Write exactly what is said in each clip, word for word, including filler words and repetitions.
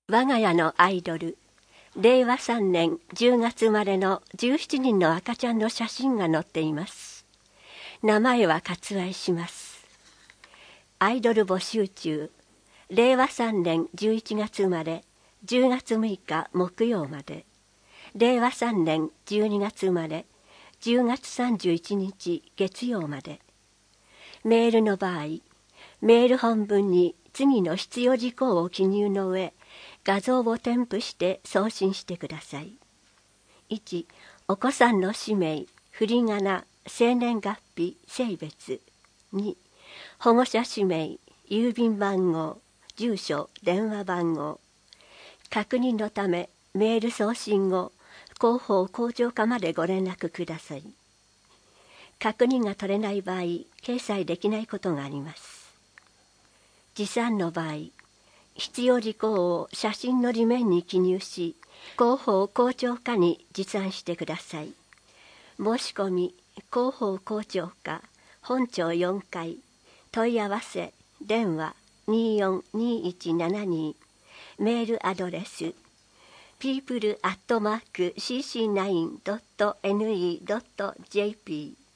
我が家のアイドル、れいわさんねんじゅうがつ生まれのじゅうしちにんの赤ちゃんの写真が載っています。名前は割愛します。アイドル募集中、れいわさんねんじゅういちがつ生まれ、じゅうがつむいか木曜まで、れいわさんねんじゅうにがつ生まれ、じゅうがつさんじゅういちにち月曜まで。メールの場合、メール本文に次の必要事項を記入の上、画像を添付して送信してください。いち. お子さんの氏名、振り仮名、生年月日、性別。に. 保護者氏名、郵便番号、住所、電話番号。確認のためメール送信後、広報広聴課までご連絡ください。確認が取れない場合、掲載できないことがあります。持参の場合、必要事項を写真の裏面に記入し、広報広聴課に持参してください。申し込み、広報広聴課、本庁よんかい、問い合わせ、電話にーよんにーいちななに、メールアドレス、ピープルアットマークシーシーナインドットエヌイードットジェーピー。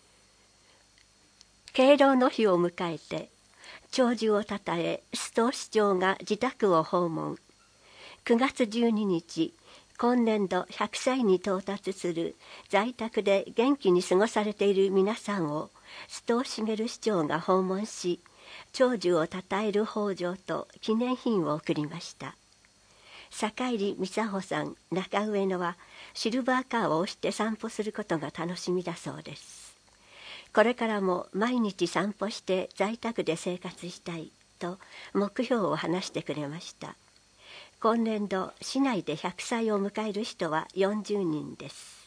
敬老の日を迎えて、長寿をたたえ須藤市長が自宅を訪問。くがつじゅうににち、今年度ひゃくさいに到達する在宅で元気に過ごされている皆さんを須藤茂市長が訪問し、長寿をたたえる法上と記念品を贈りました。坂入美佐穂さん、中上野はシルバーカーを押して散歩することが楽しみだそうです。これからも毎日散歩して在宅で生活したいと目標を話してくれました。今年度市内でひゃくさいを迎える人はよんじゅうにんです。